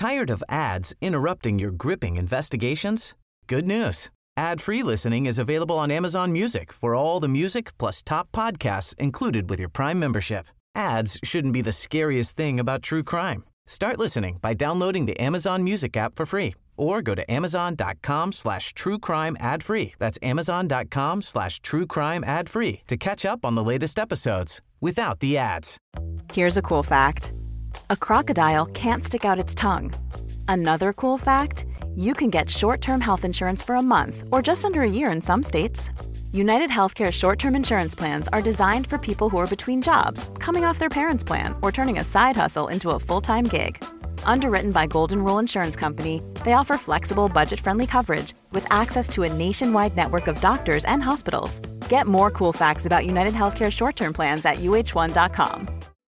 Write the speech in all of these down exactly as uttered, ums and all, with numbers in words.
Tired of ads interrupting your gripping investigations? Good news. Ad-free listening is available on Amazon Music for all the music plus top podcasts included with your Prime membership. Ads shouldn't be the scariest thing about true crime. Start listening by downloading the Amazon Music app for free or go to amazon.com slash true crime ad free. That's amazon.com slash true crime ad free to catch up on the latest episodes without the ads. Here's a cool fact. A crocodile can't stick out its tongue. Another cool fact, you can get short-term health insurance for a month or just under a year in some states. United Healthcare short-term insurance plans are designed for people who are between jobs, coming off their parents' plan, or turning a side hustle into a full-time gig. Underwritten by Golden Rule Insurance Company, they offer flexible, budget-friendly coverage with access to a nationwide network of doctors and hospitals. Get more cool facts about United Healthcare short-term plans at U H one dot com.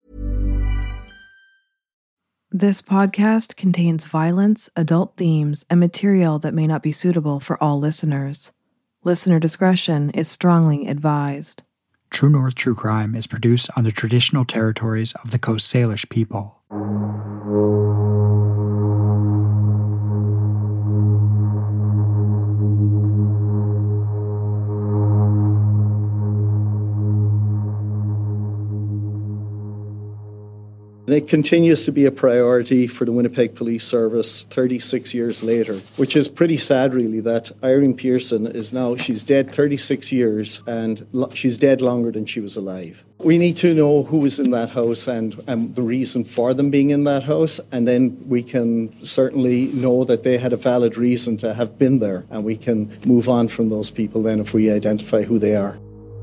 This podcast contains violence, adult themes, and material that may not be suitable for all listeners. Listener discretion is strongly advised. True North True Crime is produced on the traditional territories of the Coast Salish people. It continues to be a priority for the Winnipeg Police Service thirty-six years later, which is pretty sad really that Irene Pearson is now, she's dead thirty-six years and lo- she's dead longer than she was alive. We need to know who was in that house and, and the reason for them being in that house, and then we can certainly know that they had a valid reason to have been there, and we can move on from those people then if we identify who they are.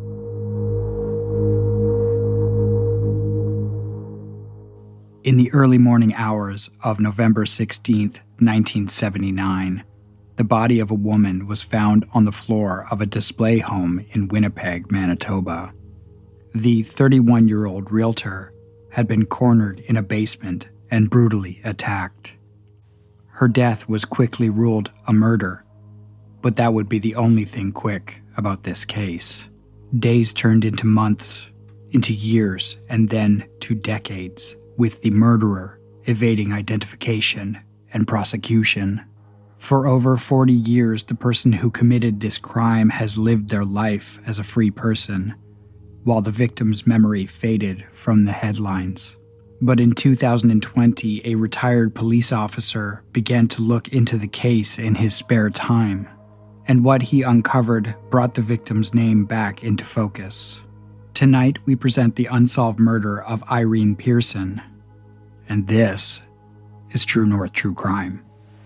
In the early morning hours of November sixteenth, nineteen seventy-nine, the body of a woman was found on the floor of a display home in Winnipeg, Manitoba. The thirty-one-year-old realtor had been cornered in a basement and brutally attacked. Her death was quickly ruled a murder, but that would be the only thing quick about this case. Days turned into months, into years, and then to decades, with the murderer evading identification and prosecution. For over forty years, the person who committed this crime has lived their life as a free person, while the victim's memory faded from the headlines. But in two thousand twenty, a retired police officer began to look into the case in his spare time, and what he uncovered brought the victim's name back into focus. Tonight, we present the unsolved murder of Irene Pearson, and this is True North True Crime.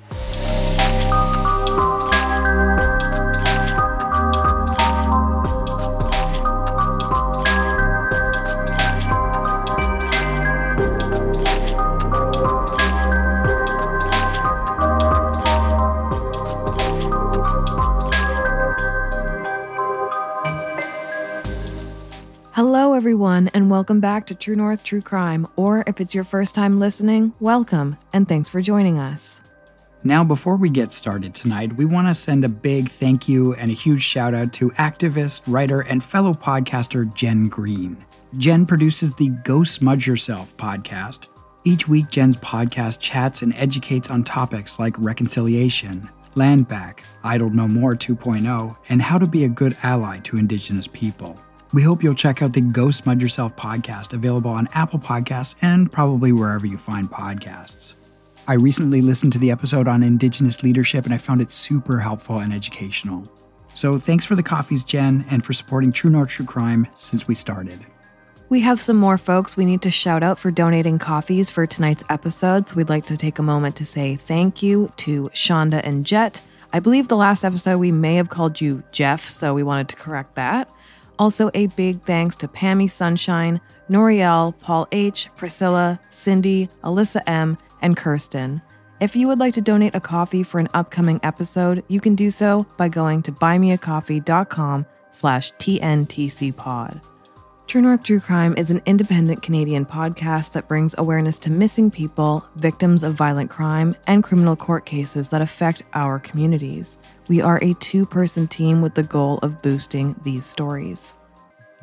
Hello, everyone, and welcome back to True North True Crime, or if it's your first time listening, welcome, and thanks for joining us. Now, before we get started tonight, we want to send a big thank you and a huge shout out to activist, writer, and fellow podcaster Jen Green. Jen produces the Go Smudge Yourself podcast. Each week, Jen's podcast chats and educates on topics like reconciliation, land back, Idle No More two point oh, and how to be a good ally to Indigenous people. We hope you'll check out the Go Smudge Yourself podcast, available on Apple Podcasts and probably wherever you find podcasts. I recently listened to the episode on Indigenous leadership and I found it super helpful and educational. So thanks for the coffees, Jen, and for supporting True North True Crime since we started. We have some more folks we need to shout out for donating coffees for tonight's episodes. We'd like to take a moment to say thank you to Shonda and Jet. I believe the last episode we may have called you Jeff, so we wanted to correct that. Also, a big thanks to Pammy Sunshine, Noriel, Paul H., Priscilla, Cindy, Alyssa M., and Kirsten. If you would like to donate a coffee for an upcoming episode, you can do so by going to buymeacoffee.com slash TNTCpod. True North True Crime is an independent Canadian podcast that brings awareness to missing people, victims of violent crime, and criminal court cases that affect our communities. We are a two-person team with the goal of boosting these stories.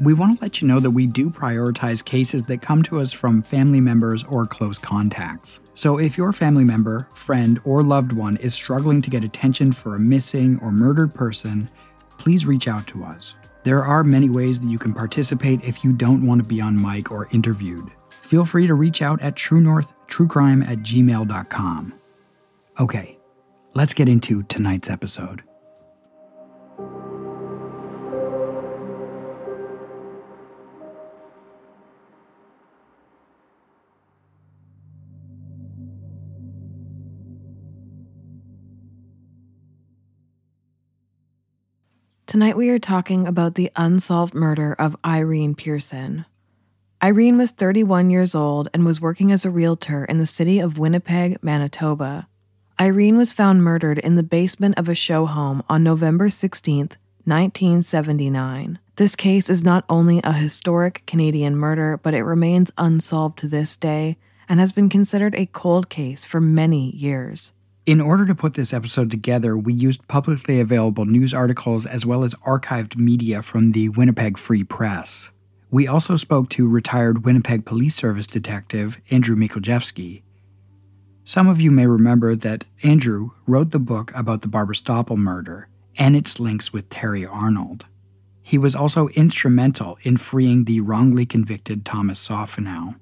We want to let you know that we do prioritize cases that come to us from family members or close contacts. So if your family member, friend, or loved one is struggling to get attention for a missing or murdered person, please reach out to us. There are many ways that you can participate if you don't want to be on mic or interviewed. Feel free to reach out at truenorthtruecrime at gmail dot com. Okay, let's get into tonight's episode. Tonight we are talking about the unsolved murder of Irene Pearson. Irene was thirty-one years old and was working as a realtor in the city of Winnipeg, Manitoba. Irene was found murdered in the basement of a show home on November sixteenth, nineteen seventy-nine. This case is not only a historic Canadian murder, but it remains unsolved to this day and has been considered a cold case for many years. In order to put this episode together, we used publicly available news articles as well as archived media from the Winnipeg Free Press. We also spoke to retired Winnipeg Police Service detective Andrew Mikuljevski. Some of you may remember that Andrew wrote the book about the Barbara Stoppel murder and its links with Terry Arnold. He was also instrumental in freeing the wrongly convicted Thomas Sofenow.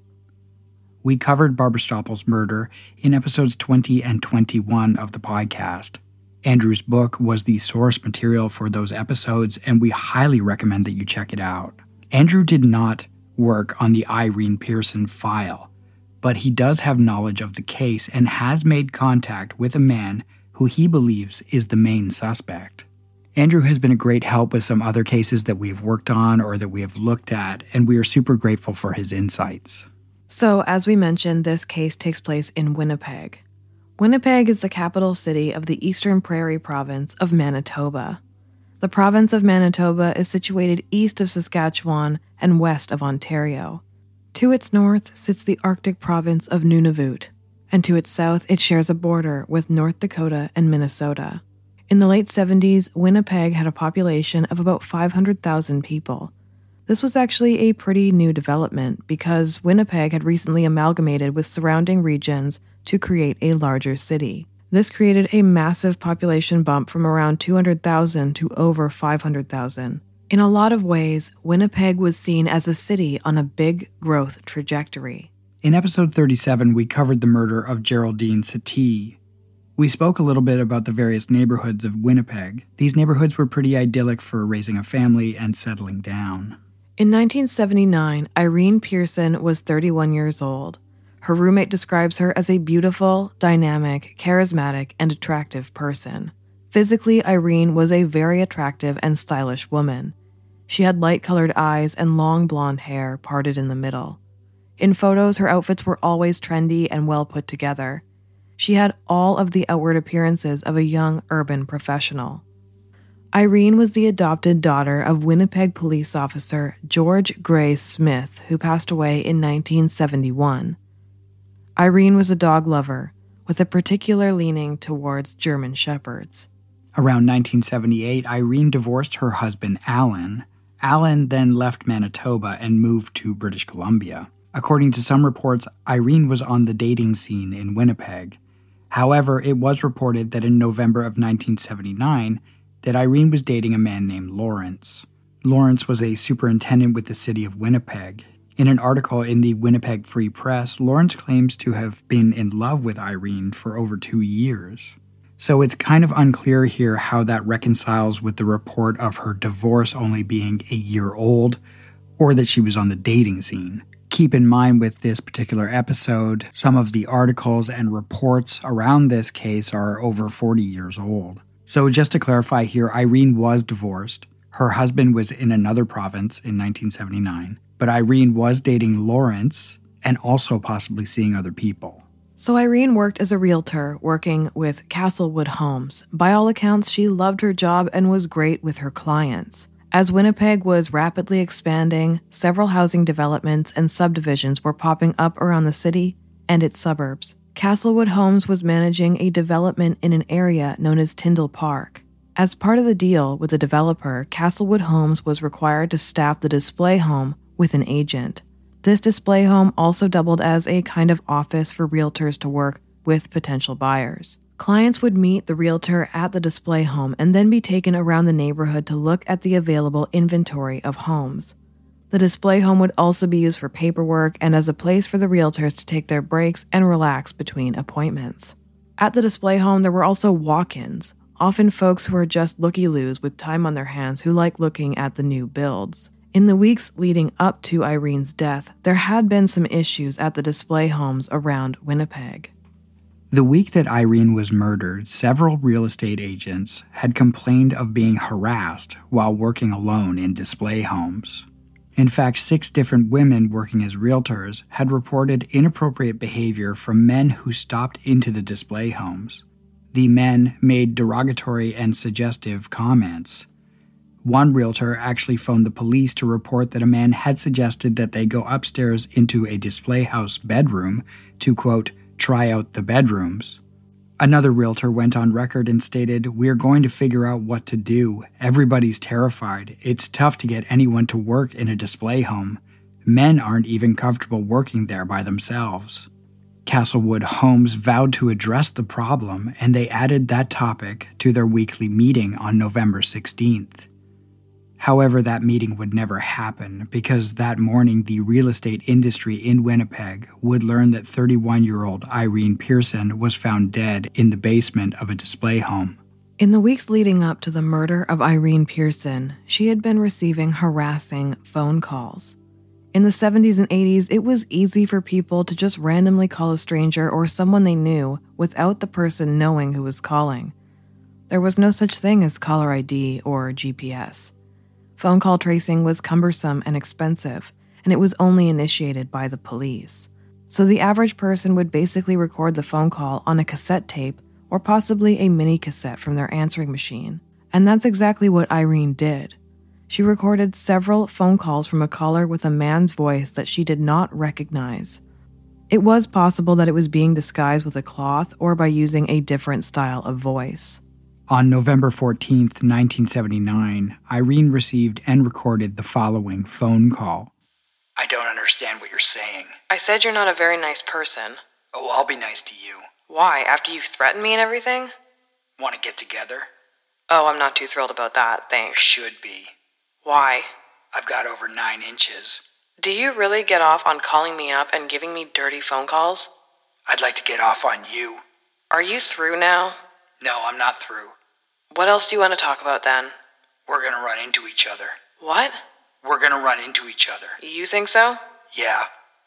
We covered Barbara Stoppel's murder in episodes twenty and twenty-one of the podcast. Andrew's book was the source material for those episodes, and we highly recommend that you check it out. Andrew did not work on the Irene Pearson file, but he does have knowledge of the case and has made contact with a man who he believes is the main suspect. Andrew has been a great help with some other cases that we've worked on or that we have looked at, and we are super grateful for his insights. So, as we mentioned, this case takes place in Winnipeg. Winnipeg is the capital city of the Eastern Prairie province of Manitoba. The province of Manitoba is situated east of Saskatchewan and west of Ontario. To its north sits the Arctic province of Nunavut, and to its south it shares a border with North Dakota and Minnesota. In the late seventies, Winnipeg had a population of about five hundred thousand people. This was actually a pretty new development because Winnipeg had recently amalgamated with surrounding regions to create a larger city. This created a massive population bump from around two hundred thousand to over five hundred thousand. In a lot of ways, Winnipeg was seen as a city on a big growth trajectory. In episode thirty-seven, we covered the murder of Geraldine Satie. We spoke a little bit about the various neighborhoods of Winnipeg. These neighborhoods were pretty idyllic for raising a family and settling down. In nineteen seventy-nine, Irene Pearson was thirty-one years old. Her roommate describes her as a beautiful, dynamic, charismatic, and attractive person. Physically, Irene was a very attractive and stylish woman. She had light-colored eyes and long blonde hair parted in the middle. In photos, her outfits were always trendy and well put together. She had all of the outward appearances of a young urban professional. Irene was the adopted daughter of Winnipeg police officer George Gray Smith, who passed away in nineteen seventy-one. Irene was a dog lover, with a particular leaning towards German Shepherds. Around nineteen seventy-eight, Irene divorced her husband, Alan. Alan then left Manitoba and moved to British Columbia. According to some reports, Irene was on the dating scene in Winnipeg. However, it was reported that in November of nineteen seventy-nine, that Irene was dating a man named Lawrence. Lawrence was a superintendent with the city of Winnipeg. In an article in the Winnipeg Free Press, Lawrence claims to have been in love with Irene for over two years. So it's kind of unclear here how that reconciles with the report of her divorce only being a year old, or that she was on the dating scene. Keep in mind with this particular episode, some of the articles and reports around this case are over forty years old. So just to clarify here, Irene was divorced. Her husband was in another province in nineteen seventy-nine, but Irene was dating Lawrence and also possibly seeing other people. So Irene worked as a realtor, working with Castlewood Homes. By all accounts, she loved her job and was great with her clients. As Winnipeg was rapidly expanding, several housing developments and subdivisions were popping up around the city and its suburbs. Castlewood Homes was managing a development in an area known as Tyndall Park. As part of the deal with the developer, Castlewood Homes was required to staff the display home with an agent. This display home also doubled as a kind of office for realtors to work with potential buyers. Clients would meet the realtor at the display home and then be taken around the neighborhood to look at the available inventory of homes. The display home would also be used for paperwork and as a place for the realtors to take their breaks and relax between appointments. At the display home, there were also walk-ins, often folks who are just looky-loos with time on their hands who like looking at the new builds. In the weeks leading up to Irene's death, there had been some issues at the display homes around Winnipeg. The week that Irene was murdered, several real estate agents had complained of being harassed while working alone in display homes. In fact, six different women working as realtors had reported inappropriate behavior from men who stopped into the display homes. The men made derogatory and suggestive comments. One realtor actually phoned the police to report that a man had suggested that they go upstairs into a display house bedroom to, quote, try out the bedrooms. Another realtor went on record and stated, "We're going to figure out what to do. Everybody's terrified. It's tough to get anyone to work in a display home. Men aren't even comfortable working there by themselves." Castlewood Homes vowed to address the problem, and they added that topic to their weekly meeting on November sixteenth. However, that meeting would never happen because that morning the real estate industry in Winnipeg would learn that thirty-one-year-old Irene Pearson was found dead in the basement of a display home. In the weeks leading up to the murder of Irene Pearson, she had been receiving harassing phone calls. In the seventies and eighties, it was easy for people to just randomly call a stranger or someone they knew without the person knowing who was calling. There was no such thing as caller I D or G P S. Phone call tracing was cumbersome and expensive, and it was only initiated by the police. So the average person would basically record the phone call on a cassette tape or possibly a mini cassette from their answering machine. And that's exactly what Irene did. She recorded several phone calls from a caller with a man's voice that she did not recognize. It was possible that it was being disguised with a cloth or by using a different style of voice. On November fourteenth, nineteen seventy-nine, Irene received and recorded the following phone call. "I don't understand what you're saying." I said you're not a very nice person. "Oh, I'll be nice to you." Why? After you've threatened me and everything? "Want to get together?" Oh, I'm not too thrilled about that, You thanks. should be. Why? I've got over nine inches. Do you really get off on calling me up and giving me dirty phone calls? I'd like to get off on you. Are you through now? No, I'm not through. What else do you want to talk about then? We're gonna run into each other. What? We're gonna run into each other. You think so? Yeah.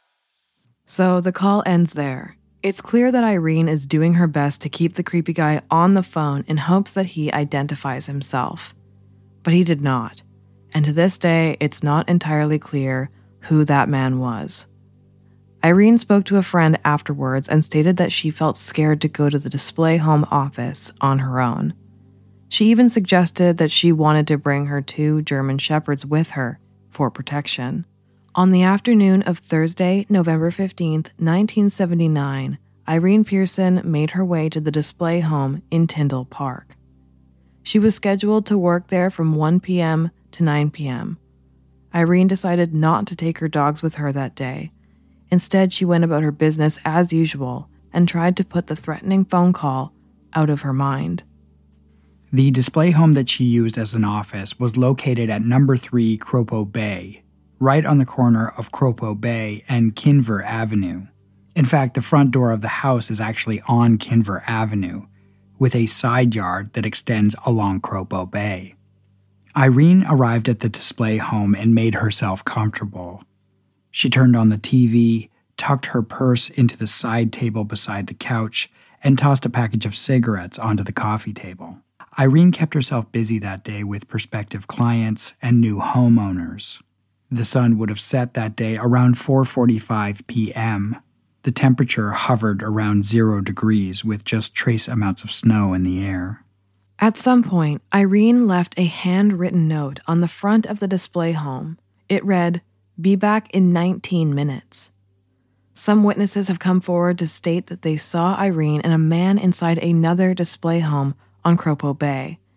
So the call ends there. It's clear that Irene is doing her best to keep the creepy guy on the phone in hopes that he identifies himself. But he did not. And to this day, it's not entirely clear who that man was. Irene spoke to a friend afterwards and stated that she felt scared to go to the display home office on her own. She even suggested that she wanted to bring her two German Shepherds with her for protection. On the afternoon of Thursday, November fifteenth, nineteen seventy-nine, Irene Pearson made her way to the display home in Tyndall Park. She was scheduled to work there from one p.m. to nine p.m. Irene decided not to take her dogs with her that day. Instead, she went about her business as usual and tried to put the threatening phone call out of her mind. The display home that she used as an office was located at number three Cropo Bay, right on the corner of Cropo Bay and Kinver Avenue. In fact, the front door of the house is actually on Kinver Avenue, with a side yard that extends along Cropo Bay. Irene arrived at the display home and made herself comfortable. She turned on the T V, tucked her purse into the side table beside the couch, and tossed a package of cigarettes onto the coffee table. Irene kept herself busy that day with prospective clients and new homeowners. The sun would have set that day around four forty-five p.m. The temperature hovered around zero degrees with just trace amounts of snow in the air. At some point, Irene left a handwritten note on the front of the display home. It read, "Be back in nineteen minutes. Some witnesses have come forward to state that they saw Irene and a man inside another display home on Cropo Bay.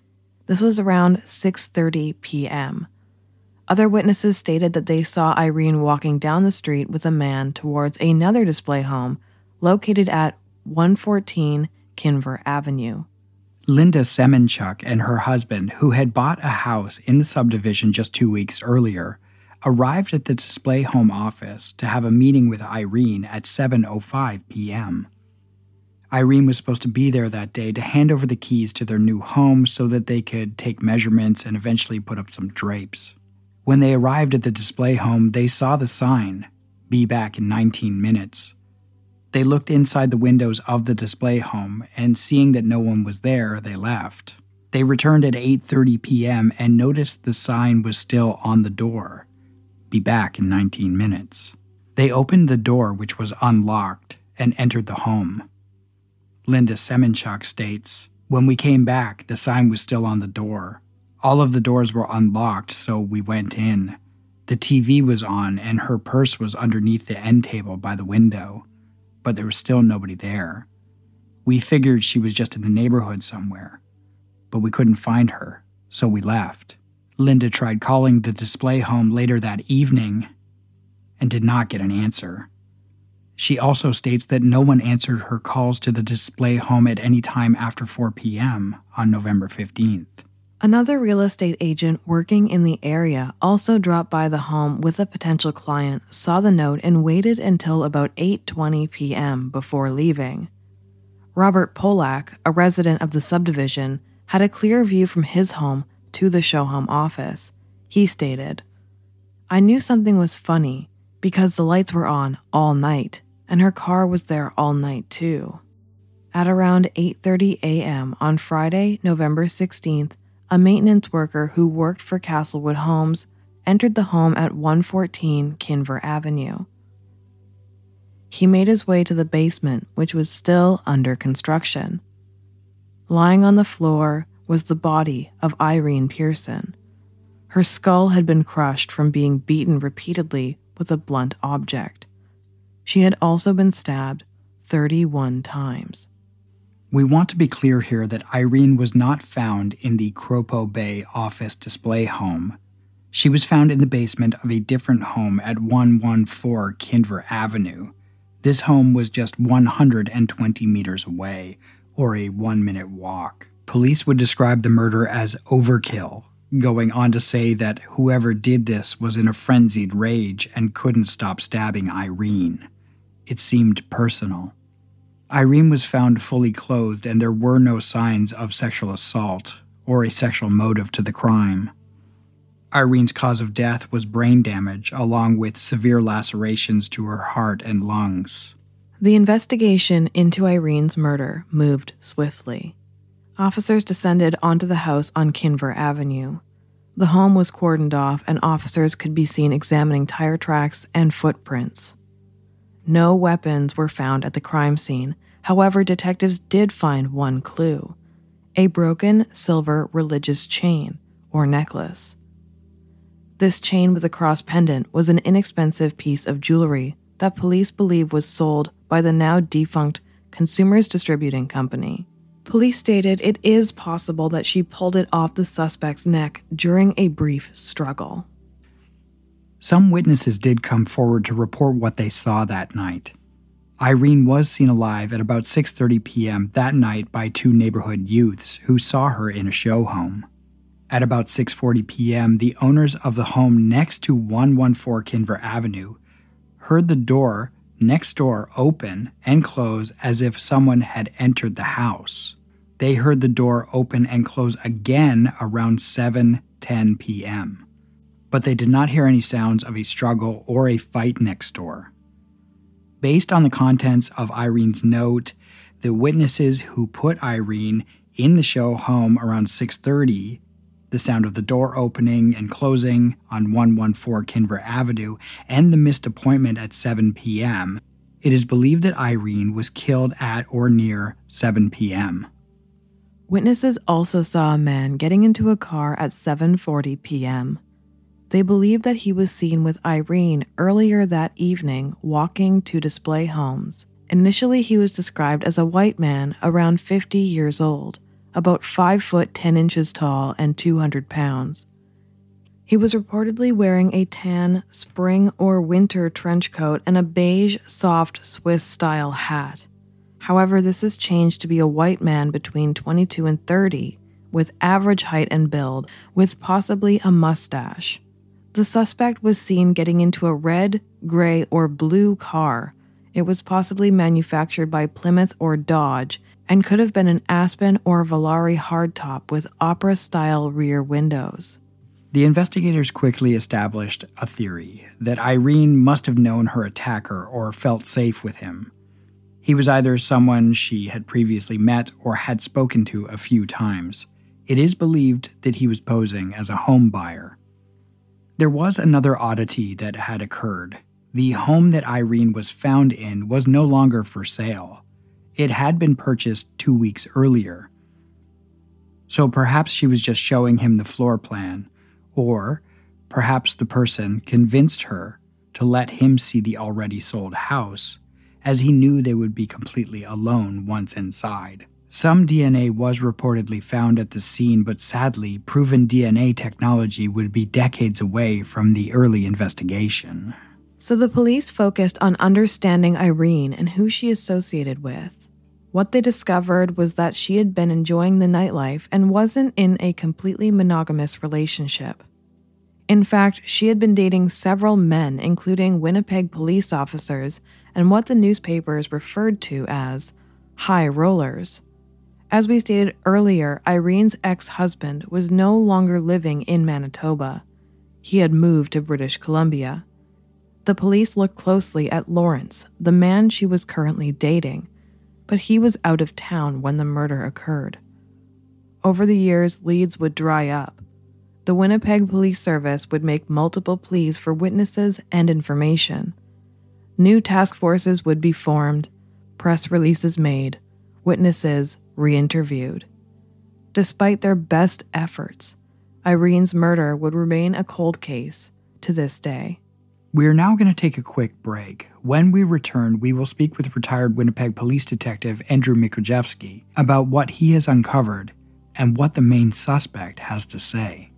This was around six thirty p.m. Other witnesses stated that they saw Irene walking down the street with a man towards another display home located at one fourteen Kinver Avenue. Linda Semenchuk and her husband, who had bought a house in the subdivision just two weeks earlier, arrived at the display home office to have a meeting with Irene at seven oh five p.m. Irene was supposed to be there that day to hand over the keys to their new home so that they could take measurements and eventually put up some drapes. When they arrived at the display home, they saw the sign, "Be back in nineteen minutes." They looked inside the windows of the display home, and seeing that no one was there, they left. They returned at eight thirty p.m. and noticed the sign was still on the door, "Be back in nineteen minutes." They opened the door, which was unlocked, and entered the home. Linda Semenchuk states, "When we came back, the sign was still on the door. All of the doors were unlocked, so we went in. The T V was on, and her purse was underneath the end table by the window, but there was still nobody there. We figured she was just in the neighborhood somewhere, but we couldn't find her, so we left." Linda tried calling the display home later that evening and did not get an answer. She also states that no one answered her calls to the display home at any time after four p.m. on November fifteenth. Another real estate agent working in the area also dropped by the home with a potential client, saw the note, and waited until about eight twenty p.m. before leaving. Robert Polak, a resident of the subdivision, had a clear view from his home to the show home office. He stated, "I knew something was funny because the lights were on all night, and her car was there all night too." At around eight thirty a.m. on Friday, November sixteenth, a maintenance worker who worked for Castlewood Homes entered the home at one fourteen Kinver Avenue. He made his way to the basement, which was still under construction. Lying on the floor was the body of Irene Pearson. Her skull had been crushed from being beaten repeatedly with a blunt object. She had also been stabbed thirty-one times. We want to be clear here that Irene was not found in the Cropo Bay office display home. She was found in the basement of a different home at one fourteen Kinver Avenue. This home was just one hundred twenty meters away, or a one-minute walk. Police would describe the murder as overkill, going on to say that whoever did this was in a frenzied rage and couldn't stop stabbing Irene. It seemed personal. Irene was found fully clothed, and there were no signs of sexual assault or a sexual motive to the crime. Irene's cause of death was brain damage, along with severe lacerations to her heart and lungs. The investigation into Irene's murder moved swiftly. Officers descended onto the house on Kinver Avenue. The home was cordoned off, and officers could be seen examining tire tracks and footprints. No weapons were found at the crime scene. However, detectives did find one clue: a broken silver religious chain or necklace. This chain with a cross pendant was an inexpensive piece of jewelry that police believe was sold by the now defunct Consumers Distributing Company. Police stated it is possible that she pulled it off the suspect's neck during a brief struggle. Some witnesses did come forward to report what they saw that night. Irene was seen alive at about six thirty p.m. that night by two neighborhood youths who saw her in a show home. At about six forty p.m., the owners of the home next to one fourteen Kinver Avenue heard the door next door open and close as if someone had entered the house. They heard the door open and close again around seven ten p.m., but they did not hear any sounds of a struggle or a fight next door. Based on the contents of Irene's note, the witnesses who put Irene in the show home around six thirty, the sound of the door opening and closing on one fourteen Kinver Avenue, and the missed appointment at seven p.m., it is believed that Irene was killed at or near seven p.m. Witnesses also saw a man getting into a car at seven forty p.m. They believe that he was seen with Irene earlier that evening walking to display homes. Initially, he was described as a white man around fifty years old, about five foot ten inches tall and two hundred pounds. He was reportedly wearing a tan spring or winter trench coat and a beige, soft Swiss-style hat. However, this has changed to be a white man between twenty-two and thirty, with average height and build, with possibly a mustache. The suspect was seen getting into a red, gray, or blue car. It was possibly manufactured by Plymouth or Dodge and could have been an Aspen or Volare hardtop with opera-style rear windows. The investigators quickly established a theory that Irene must have known her attacker or felt safe with him. He was either someone she had previously met or had spoken to a few times. It is believed that he was posing as a home buyer. There was another oddity that had occurred. The home that Irene was found in was no longer for sale. It had been purchased two weeks earlier. So perhaps she was just showing him the floor plan, or perhaps the person convinced her to let him see the already sold house, as he knew they would be completely alone once inside. Some D N A was reportedly found at the scene, but sadly, proven D N A technology would be decades away from the early investigation. So the police focused on understanding Irene and who she associated with. What they discovered was that she had been enjoying the nightlife and wasn't in a completely monogamous relationship. In fact, she had been dating several men, including Winnipeg police officers and what the newspapers referred to as high rollers. As we stated earlier, Irene's ex-husband was no longer living in Manitoba. He had moved to British Columbia. The police looked closely at Lawrence, the man she was currently dating, but he was out of town when the murder occurred. Over the years, leads would dry up. The Winnipeg Police Service would make multiple pleas for witnesses and information. New task forces would be formed, press releases made, witnesses re-interviewed. Despite their best efforts, Irene's murder would remain a cold case to this day. We are now going to take a quick break. When we return, we will speak with retired Winnipeg police detective Andrew Mikojewski about what he has uncovered and what the main suspect has to say.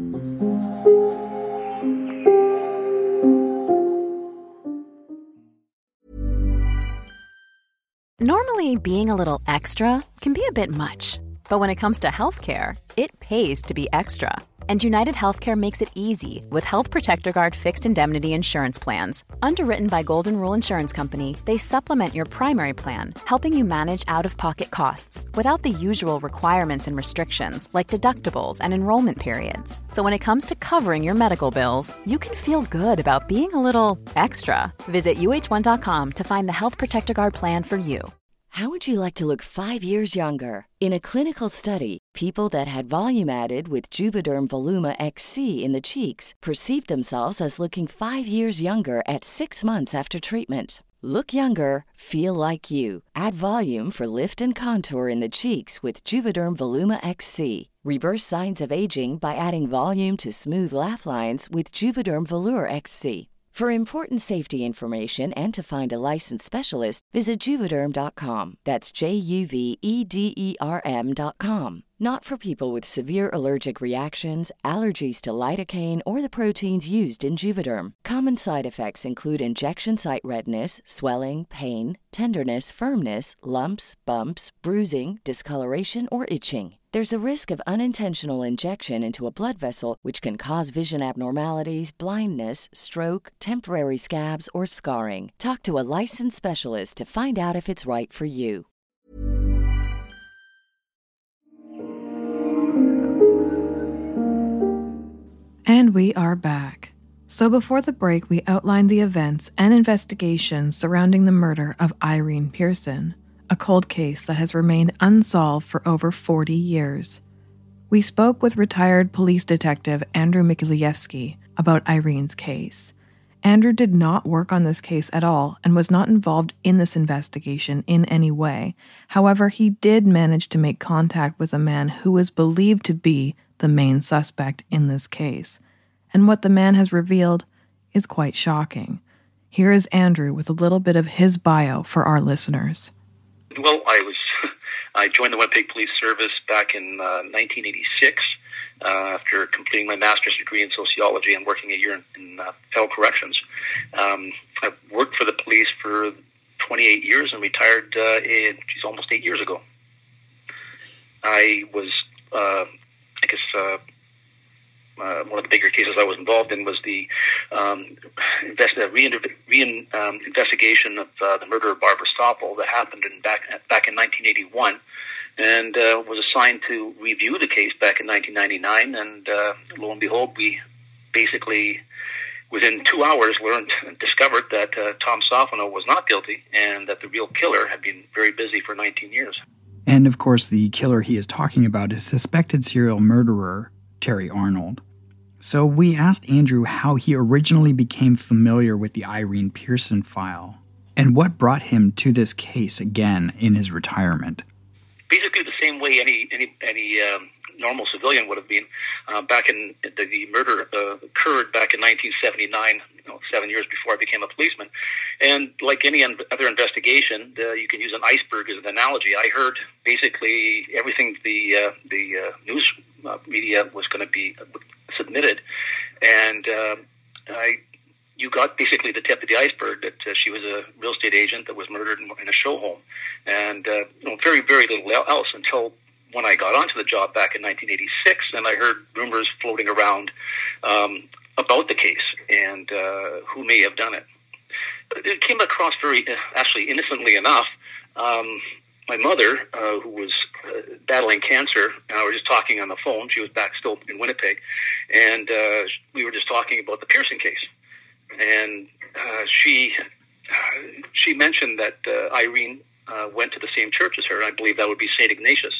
Normally, being a little extra can be a bit much, but when it comes to healthcare, it pays to be extra. And United Healthcare makes it easy with Health Protector Guard fixed indemnity insurance plans. Underwritten by Golden Rule Insurance Company, they supplement your primary plan, helping you manage out-of-pocket costs without the usual requirements and restrictions like deductibles and enrollment periods. So when it comes to covering your medical bills, you can feel good about being a little extra. Visit U H one dot com to find the Health Protector Guard plan for you. How would you like to look five years younger? In a clinical study, people that had volume added with Juvederm Voluma X C in the cheeks perceived themselves as looking five years younger at six months after treatment. Look younger, feel like you. Add volume for lift and contour in the cheeks with Juvederm Voluma X C. Reverse signs of aging by adding volume to smooth laugh lines with Juvederm Volure X C. For important safety information and to find a licensed specialist, visit Juvederm dot com. That's J U V E D E R M dot com. Not for people with severe allergic reactions, allergies to lidocaine, or the proteins used in Juvederm. Common side effects include injection site redness, swelling, pain, tenderness, firmness, lumps, bumps, bruising, discoloration, or itching. There's a risk of unintentional injection into a blood vessel, which can cause vision abnormalities, blindness, stroke, temporary scabs, or scarring. Talk to a licensed specialist to find out if it's right for you. And we are back. So before the break, we outlined the events and investigations surrounding the murder of Irene Pearson, a cold case that has remained unsolved for over forty years. We spoke with retired police detective Andrew Mikojewski about Irene's case. Andrew did not work on this case at all and was not involved in this investigation in any way. However, he did manage to make contact with a man who was believed to be the main suspect in this case. And what the man has revealed is quite shocking. Here is Andrew with a little bit of his bio for our listeners. Well, I was I joined the Winnipeg Police Service back in uh, nineteen eighty-six uh, after completing my master's degree in sociology and working a year in, in uh, federal corrections. Um, I worked for the police for twenty-eight years and retired uh, in, geez, almost eight years ago. I was, uh, I guess, uh, uh, one of the bigger cases I was involved in was the um, invest- re- re- um, investigation of uh, the murder of Barbara Stoppel that happened in back back in nineteen eighty-one, and uh, was assigned to review the case back in nineteen ninety-nine. And uh, lo and behold, we basically, within two hours, learned discovered that uh, Tom Sofano was not guilty, and that the real killer had been very busy for nineteen years. And, of course, the killer he is talking about is suspected serial murderer Terry Arnold. So we asked Andrew how he originally became familiar with the Irene Pearson file, and what brought him to this case again in his retirement. Basically the same way any any, any um, normal civilian would have been. Uh, back in the, the murder uh, occurred back in nineteen seventy-nine, you know, seven years before I became a policeman. And like any un- other investigation, uh, you can use an iceberg as an analogy. I heard basically everything the uh, the uh, news uh, media was going to be submitted, and uh, I you got basically the tip of the iceberg that uh, she was a real estate agent that was murdered in, in a show home, and uh, you know, very very little else until when I got onto the job back in nineteen eighty-six, and I heard rumors floating around um, about the case and uh, who may have done it. It came across very, actually, innocently enough. Um, my mother, uh, who was uh, battling cancer, and I were just talking on the phone. She was back still in Winnipeg, and uh, we were just talking about the Pearson case. And uh, she uh, she mentioned that uh, Irene uh, went to the same church as her. I believe that would be Saint Ignatius.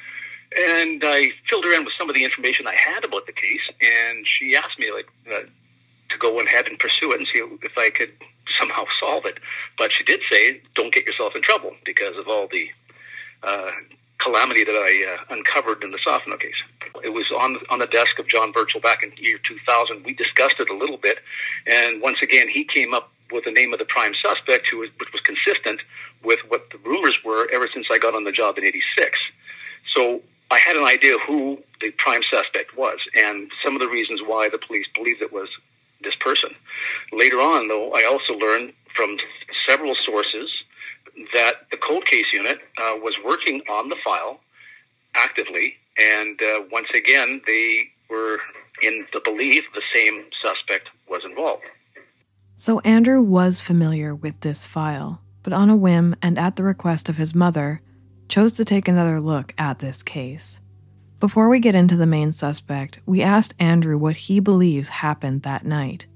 And I filled her in with some of the information I had about the case, and she asked me like uh, to go ahead and pursue it and see if I could somehow solve it. But she did say, don't get yourself in trouble because of all the uh, calamity that I uh, uncovered in the Sofano case. It was on on the desk of John Burchell back in year two thousand. We discussed it a little bit, and once again, he came up with the name of the prime suspect, who was, which was consistent with what the rumors were ever since I got on the job in eighty-six. So I had an idea who the prime suspect was, and some of the reasons why the police believed it was this person. Later on, though, I also learned from several sources that the cold case unit uh, was working on the file actively, and uh, once again, they were in the belief the same suspect was involved. So Andrew was familiar with this file, but on a whim and at the request of his mother, chose to take another look at this case. Before we get into the main suspect, we asked Andrew what he believes happened that night.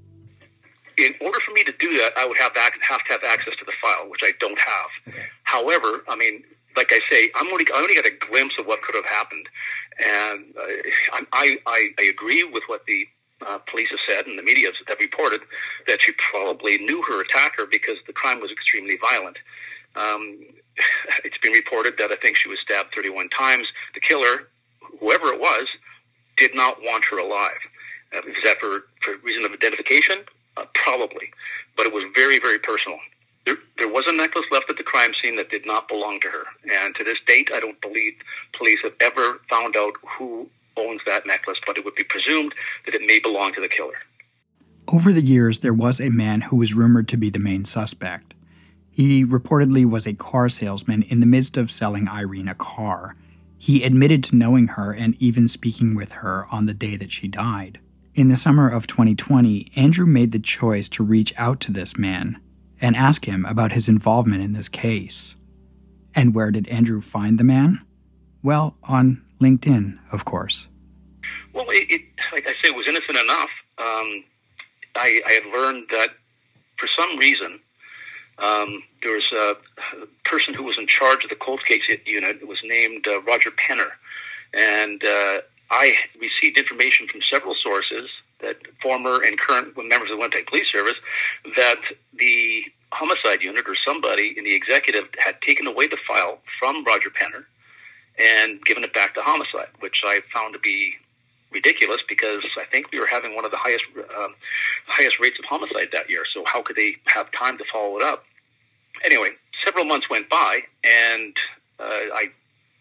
In order for me to do that, I would have to have, to have access to the file, which I don't have. Okay. However, I mean, like I say, I'm only, I only got a glimpse of what could have happened. And uh, I, I, I agree with what the uh, police have said and the media have reported, that she probably knew her attacker because the crime was extremely violent. Um, it's been reported that I think she was stabbed thirty-one times. The killer, whoever it was, did not want her alive. Uh, is that for, for reason of identification? Uh, probably. But it was very, very personal. There, there was a necklace left at the crime scene that did not belong to her. And to this date, I don't believe police have ever found out who owns that necklace, but it would be presumed that it may belong to the killer. Over the years, there was a man who was rumored to be the main suspect. He reportedly was a car salesman in the midst of selling Irene a car. He admitted to knowing her and even speaking with her on the day that she died. In the summer of twenty twenty, Andrew made the choice to reach out to this man and ask him about his involvement in this case. And where did Andrew find the man? Well, on LinkedIn, of course. Well, it, it like I say, it was innocent enough. Um, I, I had learned that for some reason, um, there was a, a person who was in charge of the cold case unit. It was named uh, Roger Penner. And uh, I received information from several sources, that former and current members of the Winnipeg Police Service, that the homicide unit or somebody in the executive had taken away the file from Roger Penner and given it back to homicide, which I found to be ridiculous because I think we were having one of the highest um, highest rates of homicide that year. So how could they have time to follow it up? Anyway, several months went by, and uh, I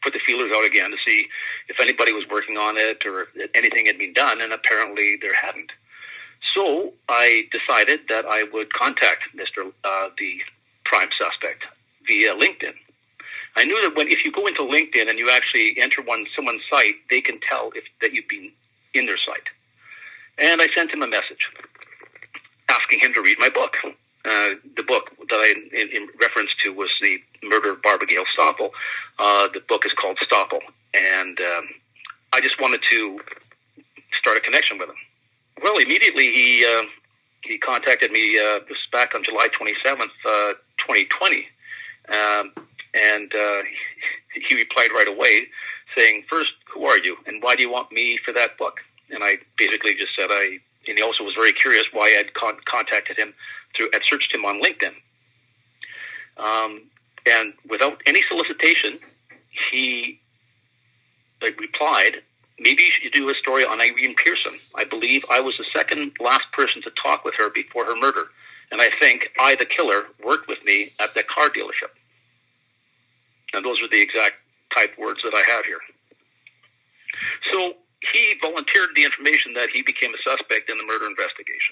put the feelers out again to see if anybody was working on it or if anything had been done, and apparently there hadn't. So I decided that I would contact Mister Uh, the prime suspect via LinkedIn. I knew that when if you go into LinkedIn and you actually enter one someone's site, they can tell if that you've been in their site. And I sent him a message asking him to read my book. Uh, the book that I in, in reference to was the Murder of Barbara Gail Stoppel. Uh, the book is called Stoppel, and um, I just wanted to start a connection with him. Well, immediately he uh, he contacted me. Uh, this was back on July twenty-seventh, uh, twenty twenty, um, and uh, he replied right away, saying, "First, who are you, and why do you want me for that book?" And I basically just said I. And he also was very curious why I had con- contacted him through. I'd searched him on LinkedIn, um, and without any solicitation, he like, replied, "Maybe you should do a story on Irene Pearson. I believe I was the second last person to talk with her before her murder, and I think I, the killer, worked with me at the car dealership." And those are the exact type words that I have here. So he volunteered the information that he became a suspect in the murder investigation.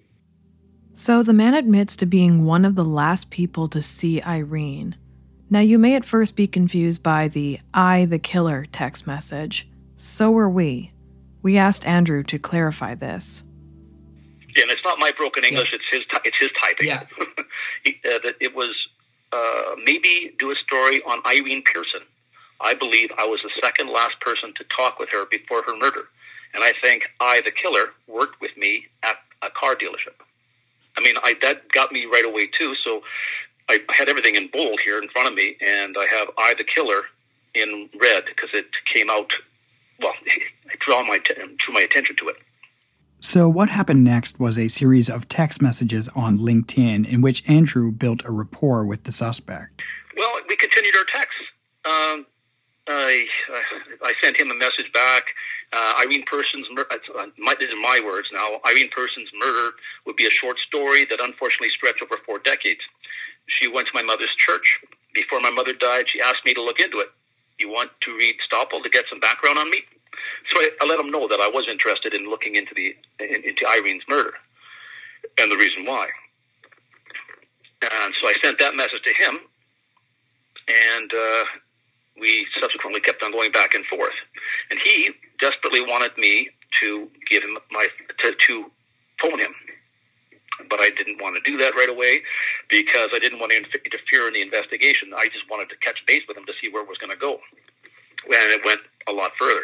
So the man admits to being one of the last people to see Irene. Now, you may at first be confused by the "I, the killer" text message. So were we. We asked Andrew to clarify this. Yeah, and it's not my broken English, yeah. it's his it's his typing. Yeah. he, uh, that it was uh, maybe do a story on Irene Pearson. I believe I was the second last person to talk with her before her murder, and I think I, the killer, worked with me at a car dealership. I mean, I, that got me right away, too, so I had everything in bold here in front of me, and I have I, the killer, in red, because it came out, well, I drew my, drew my attention to it. So what happened next was a series of text messages on LinkedIn in which Andrew built a rapport with the suspect. Well, we continued our texts. Um, I, I sent him a message back. Uh, Irene Pearson's murder, uh, these are my words now, Irene Pearson's murder would be a short story that unfortunately stretched over four decades. She went to my mother's church. Before my mother died, she asked me to look into it. You want to read Stoppel to get some background on me? So I, I let him know that I was interested in looking into the in, into Irene's murder and the reason why. And so I sent that message to him, and uh, we subsequently kept on going back and forth. And he desperately wanted me to give him my to, to phone him. But I didn't want to do that right away because I didn't want to interfere in the investigation. I just wanted to catch base with him to see where it was going to go. And it went a lot further.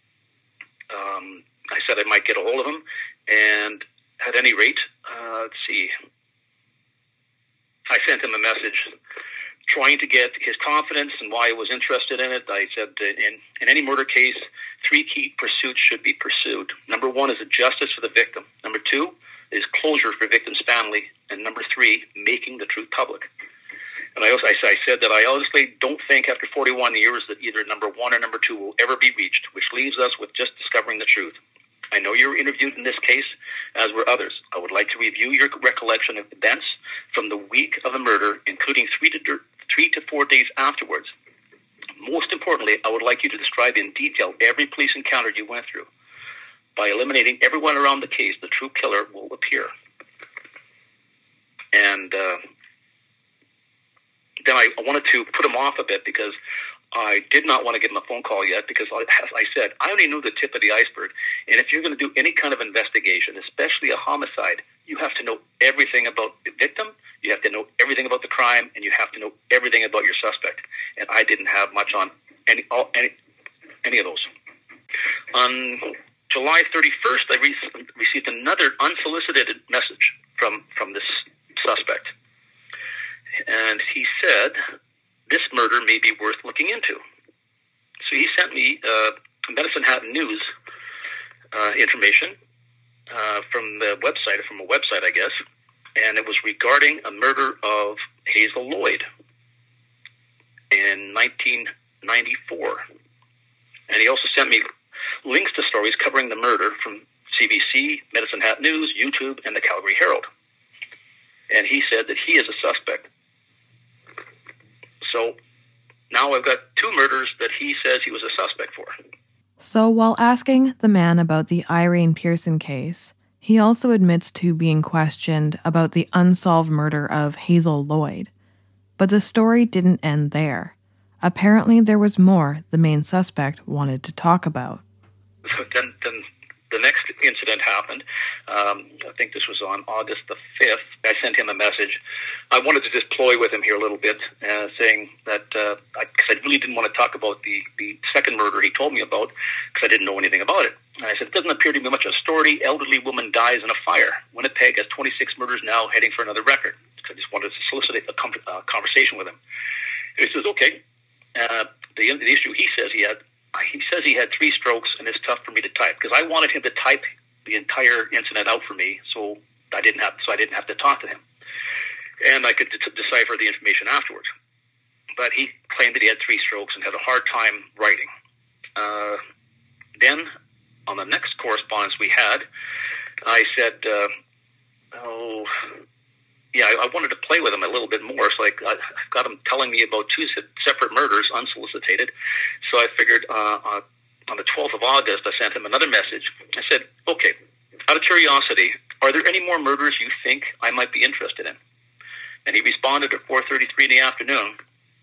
Um, I said I might get a hold of him, and at any rate, uh, let's see, I sent him a message trying to get his confidence and why he was interested in it. I said that in, in any murder case, three key pursuits should be pursued. Number one is a justice for the victim. Number two is closure for victim's family. And number three, making the truth public. And I also I, I said that I honestly don't think after forty-one years that either number one or number two will ever be reached, which leaves us with just discovering the truth. I know you were interviewed in this case, as were others. I would like to review your recollection of events from the week of the murder, including three to, three to four days afterwards. Most importantly, I would like you to describe in detail every police encounter you went through. By eliminating everyone around the case, the true killer will appear. And uh, then I, I wanted to put him off a bit because I did not want to give him a phone call yet because, as I said, I only knew the tip of the iceberg. And if you're going to do any kind of investigation, especially a homicide, you have to know everything about the victim, you have to know everything about the crime, and you have to know everything about your suspect. And I didn't have much on any all, any, any of those. On July thirty-first, I re- received another unsolicited message from, from this suspect. And he said, this murder may be worth looking into. So he sent me uh, Medicine Hat News uh, information uh, from the website, from a website, I guess, and it was regarding a murder of Hazel Lloyd in nineteen ninety-four. And he also sent me links to stories covering the murder from C B C, Medicine Hat News, YouTube, and the Calgary Herald. And he said that he is a suspect. So now I've got two murders that he says he was a suspect for. So while asking the man about the Irene Pearson case, he also admits to being questioned about the unsolved murder of Hazel Lloyd. But the story didn't end there. Apparently there was more the main suspect wanted to talk about. So then, then the next incident happened. Um, I think this was on August the fifth. I sent him a message. I wanted to just ploy with him here a little bit, uh, saying that, because uh, I, I really didn't want to talk about the, the second murder he told me about, because I didn't know anything about it. And I said, it doesn't appear to be much of a story. Elderly woman dies in a fire. Winnipeg has twenty-six murders now, heading for another record. So I just wanted to solicit a com- uh, conversation with him. And he says, okay. Uh, the, the issue he says he had, he says he had three strokes, and it's tough for me to type, because I wanted him to type the entire incident out for me, so I didn't have so I didn't have to talk to him, and I could de- decipher the information afterwards. But he claimed that he had three strokes and had a hard time writing. Uh, then, on the next correspondence we had, I said, uh, "Oh, yeah, I, I wanted to play with him a little bit more, so I, I got him telling me about two se- separate murders, unsolicited. So I figured uh, uh, on the twelfth of August, I sent him another message. I said, okay, out of curiosity, are there any more murders you think I might be interested in? And he responded at four thirty-three in the afternoon,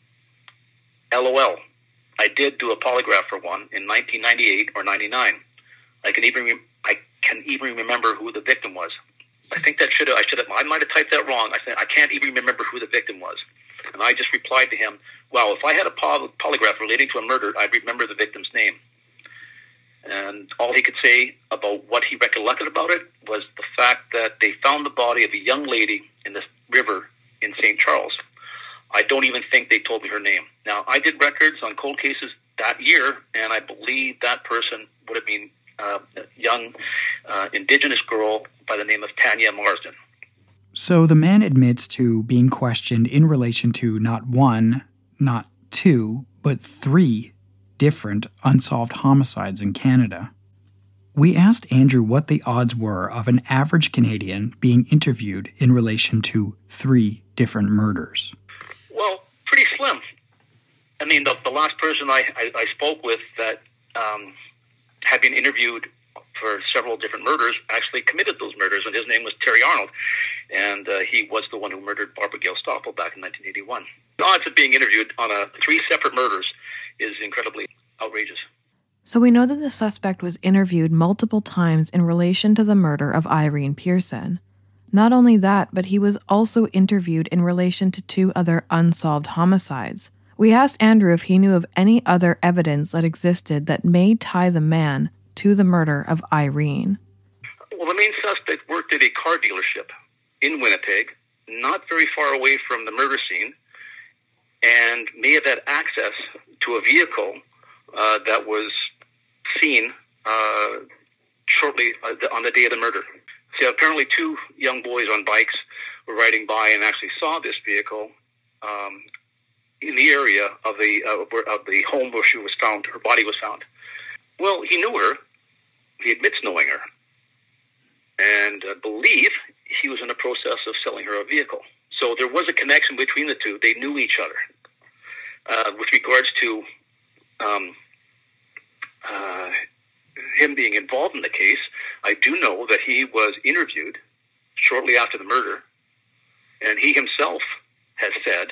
LOL, I did do a polygraph for one in nineteen ninety-eight or ninety-nine. I can even re- I can even remember who the victim was. I think that should have, I should have, I might have typed that wrong. I said, I can't even remember who the victim was. And I just replied to him, well, if I had a poly- polygraph relating to a murder, I'd remember the victim's name. And all he could say about what he recollected about it was the fact that they found the body of a young lady in the river in Saint Charles. I don't even think they told me her name. Now, I did records on cold cases that year, and I believe that person would have been uh, a young uh, Indigenous girl by the name of Tanya Marsden. So the man admits to being questioned in relation to not one, not two, but three different unsolved homicides in Canada. We asked Andrew what the odds were of an average Canadian being interviewed in relation to three different murders. Well, pretty slim. I mean, the, the last person I, I, I spoke with that um, had been interviewed for several different murders actually committed those murders, and his name was Terry Arnold, and uh, he was the one who murdered Barbara Gail Stoffel back in nineteen eighty-one. The odds of being interviewed on a three separate murders is incredibly outrageous. So we know that the suspect was interviewed multiple times in relation to the murder of Irene Pearson. Not only that, but he was also interviewed in relation to two other unsolved homicides. We asked Andrew if he knew of any other evidence that existed that may tie the man to the murder of Irene. Well, the main suspect worked at a car dealership in Winnipeg, not very far away from the murder scene, and may have had access to a vehicle uh, that was seen uh, shortly uh, on the day of the murder. So apparently two young boys on bikes were riding by and actually saw this vehicle um, in the area of the uh, where, of the home where she was found, her body was found. Well, he knew her. He admits knowing her. And I uh, believe he was in the process of selling her a vehicle. So there was a connection between the two. They knew each other. Uh, with regards to um, uh, him being involved in the case, I do know that he was interviewed shortly after the murder, and he himself has said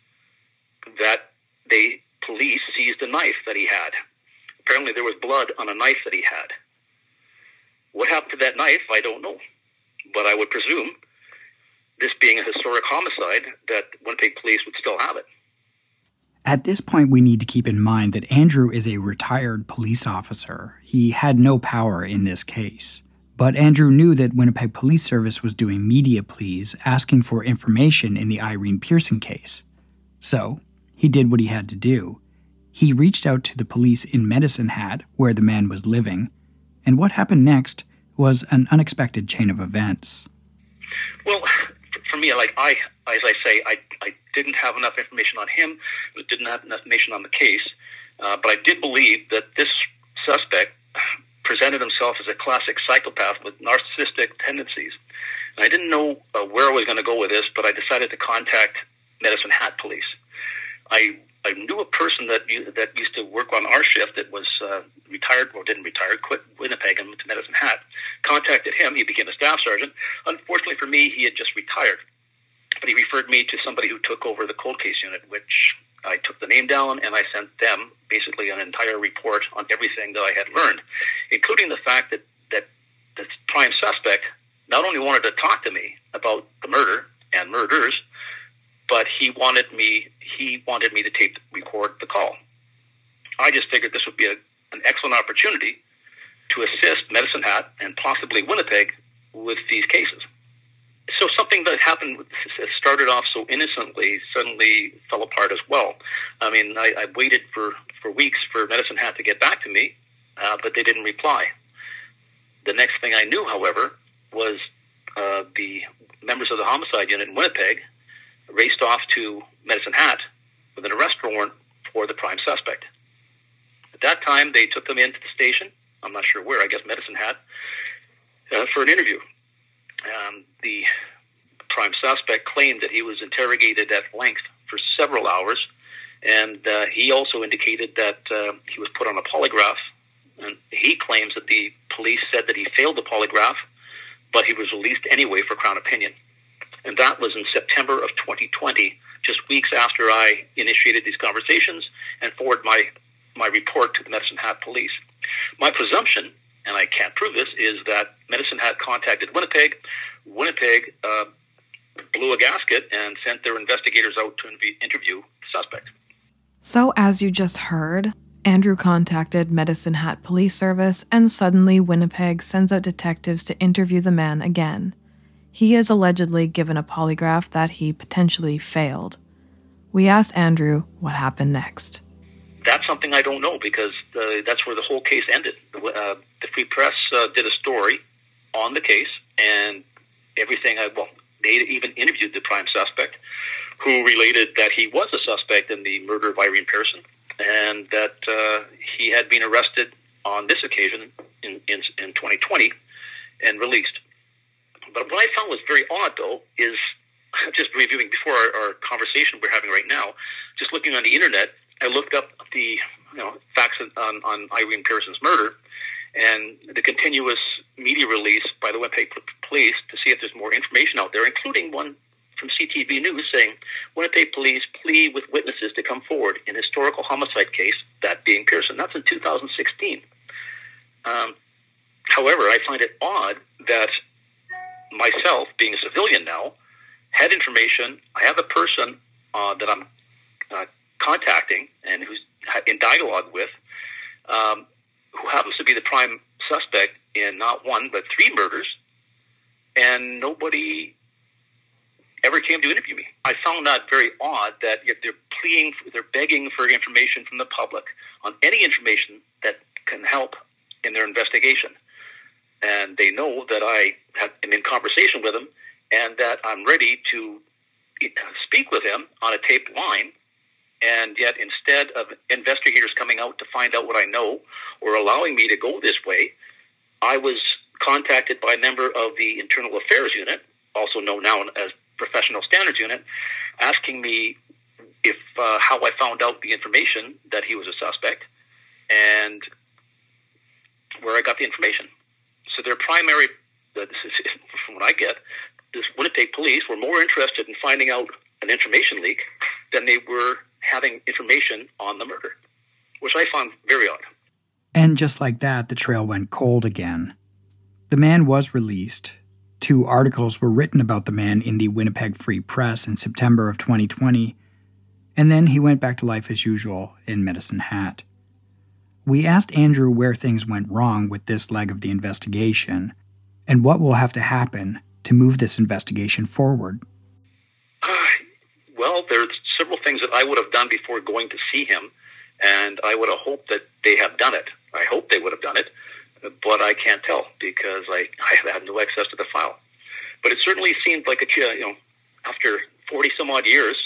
that the police seized a knife that he had. Apparently there was blood on a knife that he had. What happened to that knife, I don't know. But I would presume, this being a historic homicide, that Winnipeg police would still have it. At this point, we need to keep in mind that Andrew is a retired police officer. He had no power in this case. But Andrew knew that Winnipeg Police Service was doing media pleas asking for information in the Irene Pearson case. So, he did what he had to do. He reached out to the police in Medicine Hat, where the man was living, and what happened next was an unexpected chain of events. Well, for me, like I, as I say, I, I didn't have enough information on him, didn't have enough information on the case, uh, but I did believe that this suspect presented himself as a classic psychopath with narcissistic tendencies. And I didn't know uh, where I was going to go with this, but I decided to contact Medicine Hat police. I I knew a person person that you, that used to work on our shift that was uh, retired, or didn't retire, quit Winnipeg and went to Medicine Hat, contacted him. He became a staff sergeant. Unfortunately for me, he had just retired. But he referred me to somebody who took over the cold case unit, which I took the name down, and I sent them basically an entire report on everything that I had learned, including the fact that, that the prime suspect not only wanted to talk to me about the murder and murders, but he wanted me he wanted me to tape record the call. I just figured this would be a, an excellent opportunity to assist Medicine Hat and possibly Winnipeg with these cases. So something that happened, started off so innocently, suddenly fell apart as well. I mean, I, I waited for, for weeks for Medicine Hat to get back to me, uh, but they didn't reply. The next thing I knew, however, was uh, the members of the homicide unit in Winnipeg raced off to Medicine Hat with an arrest warrant for the prime suspect. At that time, they took them into the station. I'm not sure where, I guess Medicine Hat, uh, for an interview. Um, the prime suspect claimed that he was interrogated at length for several hours, and uh, he also indicated that uh, he was put on a polygraph, and he claims that the police said that he failed the polygraph, but he was released anyway for Crown opinion. And that was in September of twenty twenty, just weeks after I initiated these conversations and forwarded my, my report to the Medicine Hat police. My presumption, and I can't prove this, is that Medicine Hat contacted Winnipeg. Winnipeg uh, blew a gasket and sent their investigators out to inv- interview the suspect. So as you just heard, Andrew contacted Medicine Hat Police Service, and suddenly Winnipeg sends out detectives to interview the man again. He is allegedly given a polygraph that he potentially failed. We asked Andrew what happened next. That's something I don't know, because uh, that's where the whole case ended. Uh, the Free Press uh, did a story on the case, and everything, I, well, they even interviewed the prime suspect, who related that he was a suspect in the murder of Irene Pearson, and that uh, he had been arrested on this occasion in, in, in twenty twenty and released. But what I found was very odd, though, is just reviewing before our, our conversation we're having right now, just looking on the internet, I looked up the you know facts on, on Irene Pearson's murder and the continuous media release by the Winnipeg Police to see if there's more information out there, including one from C T V News saying, Winnipeg Police plead with witnesses to come forward in historical homicide case, that being Pearson. That's in two thousand sixteen. Um, however, I find it odd that myself, being a civilian now, had information. I have a person uh, that I'm uh, contacting and who's in dialogue with, um, who happens to be the prime suspect in not one but three murders, and nobody ever came to interview me. I found that very odd that they're pleading, they're begging for information from the public on any information that can help in their investigation. And they know that I have, am in conversation with them and that I'm ready to speak with him on a taped line. And yet, instead of investigators coming out to find out what I know or allowing me to go this way, I was contacted by a member of the Internal Affairs Unit, also known now as Professional Standards Unit, asking me if uh, how I found out the information that he was a suspect and where I got the information. So their primary, uh, this is from what I get, this Winnipeg Police were more interested in finding out an information leak than they were having information on the murder, which I found very odd. And just like that, the trail went cold again. The man was released. Two articles were written about the man in the Winnipeg Free Press in September of twenty twenty, and then he went back to life as usual in Medicine Hat. We asked Andrew where things went wrong with this leg of the investigation, and what will have to happen to move this investigation forward. Uh, well, there's several things that I would have done before going to see him, and I would have hoped that they have done it. I hope they would have done it, but I can't tell because I, I have no access to the file. But it certainly seemed like, a, you know, after forty some odd years,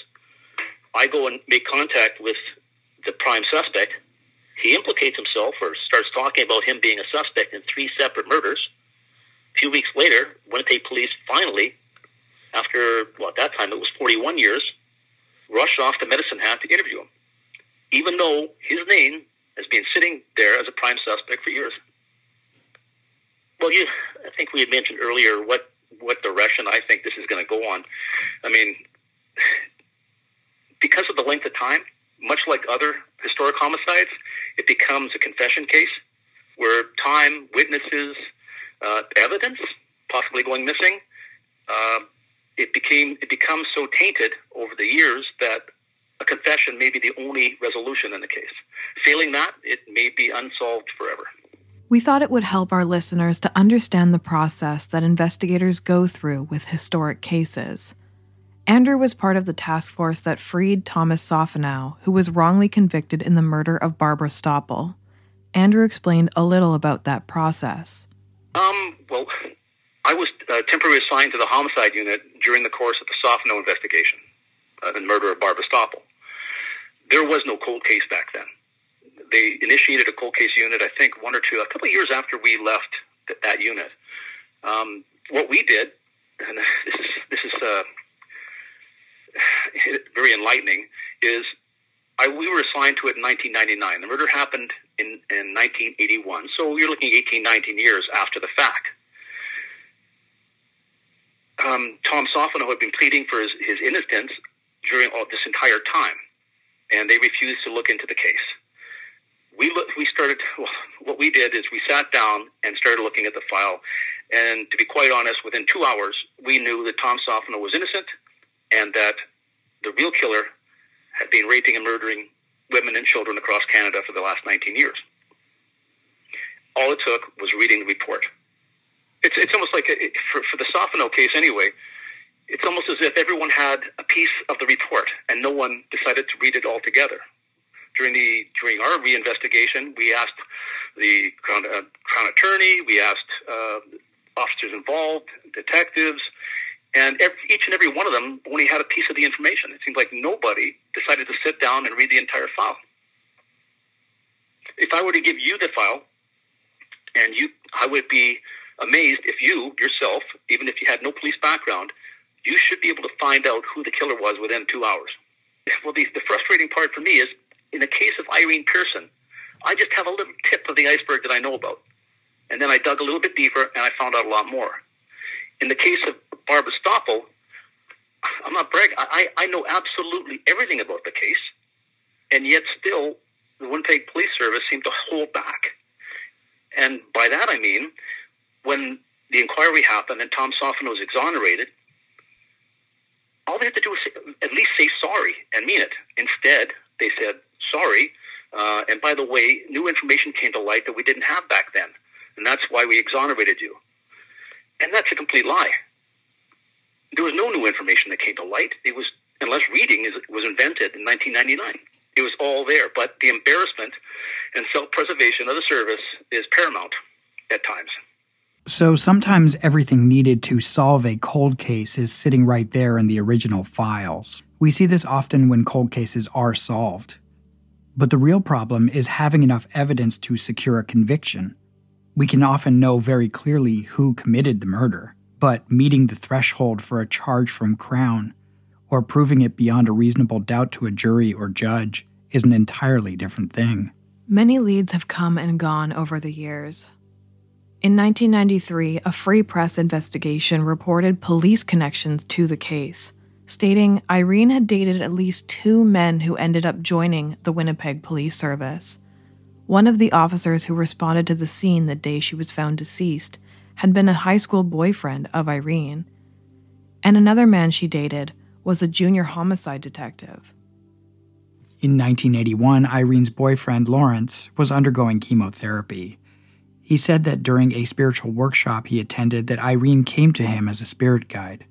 I go and make contact with the prime suspect. He implicates himself or starts talking about him being a suspect in three separate murders. A few weeks later, Winnipeg Police finally, after, well, at that time it was forty-one years, rushed off to Medicine Hat to interview him. even though his name has been sitting there as a prime suspect for years. Well, you, I think we had mentioned earlier what, what direction I think this is going to go on. I mean, because of the length of time, much like other historic homicides, it becomes a confession case where time, witnesses, uh, evidence possibly going missing, uh, it became it becomes so tainted over the years that a confession may be the only resolution in the case. Failing that, it may be unsolved forever. We thought it would help our listeners to understand the process that investigators go through with historic cases. Andrew was part of the task force that freed Thomas Sofenow, who was wrongly convicted in the murder of Barbara Stoppel. Andrew explained a little about that process. Um, well, I was uh, temporarily assigned to the homicide unit during the course of the Sofenow investigation, uh, the murder of Barbara Stoppel. There was no cold case back then. They initiated a cold case unit, I think, one or two, a couple of years after we left th- that unit. Um, what we did, and this is this is uh, very enlightening, is I, we were assigned to it in nineteen ninety-nine. The murder happened in, in nineteen eighty-one, so you're looking at eighteen, nineteen years after the fact. Um, Tom Sofenow had been pleading for his, his innocence during all this entire time, and they refused to look into the case. We look, we started, well, what we did is we sat down and started looking at the file. And to be quite honest, within two hours, we knew that Tom Sofenow was innocent and that the real killer had been raping and murdering women and children across Canada for the last nineteen years. All it took was reading the report. It's it's almost like, a, for, for the Sofenow case anyway, it's almost as if everyone had a piece of the report and no one decided to read it all together. During the during our reinvestigation, we asked the Crown, uh, Crown Attorney, we asked uh, officers involved, detectives, and every, each and every one of them only had a piece of the information. It seems like nobody decided to sit down and read the entire file. If I were to give you the file, and you, I would be amazed if you, yourself, even if you had no police background, you should be able to find out who the killer was within two hours. Well, the, the frustrating part for me is, in the case of Irene Pearson, I just have a little tip of the iceberg that I know about. And then I dug a little bit deeper, and I found out a lot more. In the case of Barbara Stoppel, I'm not bragging. I, I know absolutely everything about the case, and yet still the Winnipeg Police Service seemed to hold back. And by that I mean, when the inquiry happened and Tom Sofenow was exonerated, all they had to do was say, at least say sorry and mean it. Instead, they said, sorry, uh, and by the way, new information came to light that we didn't have back then, and that's why we exonerated you. And that's a complete lie. There was no new information that came to light. It was, unless reading is, was invented in nineteen ninety-nine. It was all there, but the embarrassment and self-preservation of the service is paramount at times. So sometimes everything needed to solve a cold case is sitting right there in the original files. We see this often when cold cases are solved. But the real problem is having enough evidence to secure a conviction. We can often know very clearly who committed the murder, but meeting the threshold for a charge from Crown or proving it beyond a reasonable doubt to a jury or judge is an entirely different thing. Many leads have come and gone over the years. In nineteen ninety-three, a Free Press investigation reported police connections to the case, stating Irene had dated at least two men who ended up joining the Winnipeg Police Service. One of the officers who responded to the scene the day she was found deceased had been a high school boyfriend of Irene, and another man she dated was a junior homicide detective. In nineteen eighty-one, Irene's boyfriend, Lawrence, was undergoing chemotherapy. He said that during a spiritual workshop he attended that Irene came to him as a spirit guide.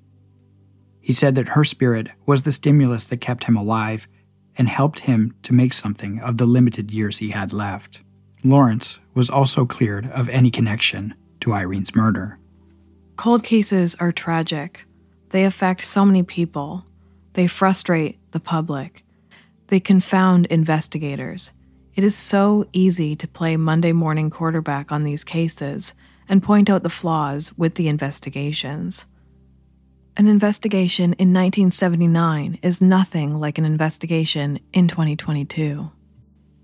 He said that her spirit was the stimulus that kept him alive and helped him to make something of the limited years he had left. Lawrence was also cleared of any connection to Irene's murder. Cold cases are tragic. They affect so many people. They frustrate the public. They confound investigators. It is so easy to play Monday morning quarterback on these cases and point out the flaws with the investigations. An investigation in nineteen seventy-nine is nothing like an investigation in twenty twenty-two.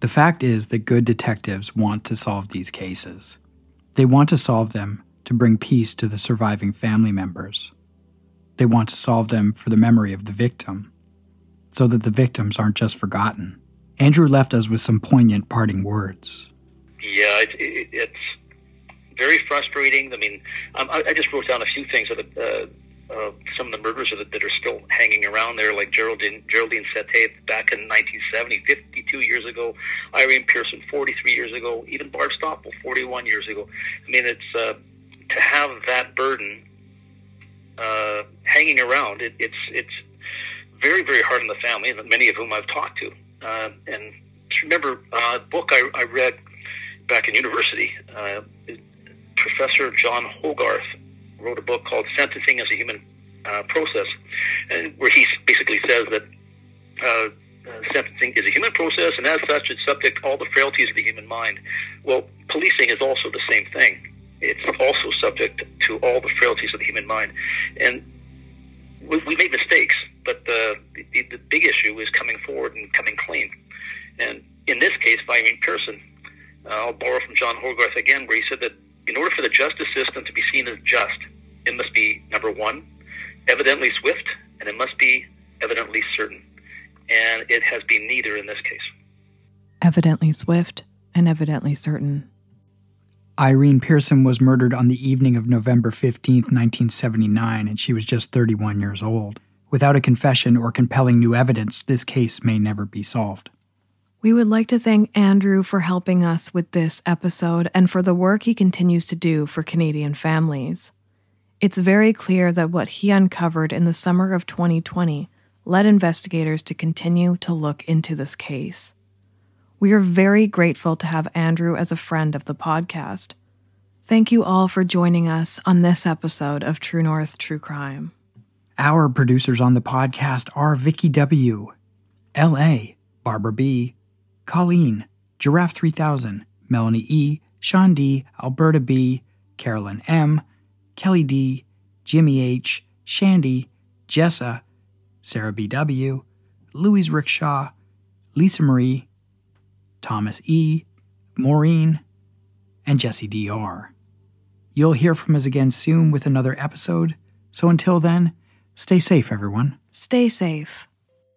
The fact is that good detectives want to solve these cases. They want to solve them to bring peace to the surviving family members. They want to solve them for the memory of the victim, so that the victims aren't just forgotten. Andrew left us with some poignant parting words. Yeah, it, it, it's very frustrating. I mean, um, I, I just wrote down a few things of the, uh, uh, some of the murders that, that are still hanging around there, like Geraldine, Geraldine Sete back in nineteen seventy, fifty-two years ago, Irene Pearson, forty-three years ago, even Barb Stoppel, forty-one years ago. I mean, it's uh, to have that burden uh, hanging around, it, it's it's very, very hard on the family, and many of whom I've talked to. Uh, and remember uh, a book I, I read back in university, uh, Professor John Hogarth wrote a book called Sentencing as a Human uh, Process, and where he basically says that uh, uh, sentencing is a human process, and as such, it's subject to all the frailties of the human mind. Well, policing is also the same thing. It's also subject to all the frailties of the human mind. And we, we made mistakes, but the, the, the big issue is coming forward and coming clean. And in this case, by Irene Pearson, uh, I'll borrow from John Hogarth again, where he said that in order for the justice system to be seen as just, it must be, number one, evidently swift, and it must be evidently certain. And it has been neither in this case. Evidently swift and evidently certain. Irene Pearson was murdered on the evening of November fifteenth, nineteen seventy-nine, and she was just thirty-one years old. Without a confession or compelling new evidence, this case may never be solved. We would like to thank Andrew for helping us with this episode and for the work he continues to do for Canadian families. It's very clear that what he uncovered in the summer of twenty twenty led investigators to continue to look into this case. We are very grateful to have Andrew as a friend of the podcast. Thank you all for joining us on this episode of True North True Crime. Our producers on the podcast are Vicky W., L A, Barbara B., Colleen, Giraffe three thousand, Melanie E., Sean D., Alberta B., Carolyn M., Kelly D., Jimmy H., Shandy, Jessa, Sarah B W., Louise Rickshaw, Lisa Marie, Thomas E., Maureen, and Jesse D R. You'll hear from us again soon with another episode, so until then, stay safe, everyone. Stay safe.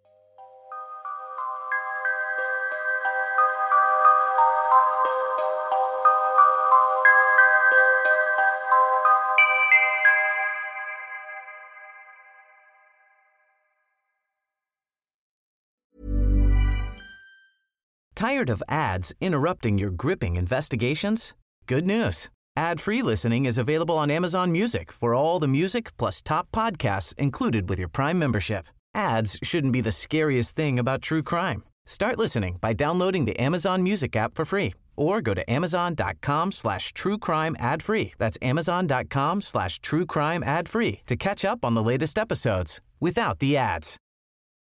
Tired of ads interrupting your gripping investigations? Good news. Ad-free listening is available on Amazon Music for all the music plus top podcasts included with your Prime membership. Ads shouldn't be the scariest thing about true crime. Start listening by downloading the Amazon Music app for free or go to amazon.com slash true crime ad free. That's amazon.com slash true crime ad free to catch up on the latest episodes without the ads.